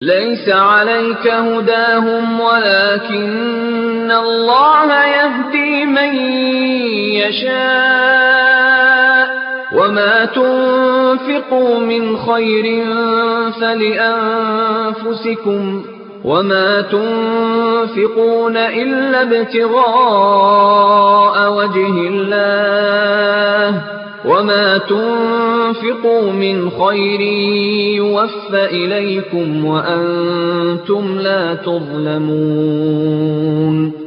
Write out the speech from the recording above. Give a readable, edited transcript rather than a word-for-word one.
ليس عليك هداهم ولكن الله يهدي من يشاء وما تنفقوا من خير فلأنفسكم وما تنفقون إلا ابتغاء وجه الله وما تنفقوا من خير يوفى إليكم وأنتم لا تظلمون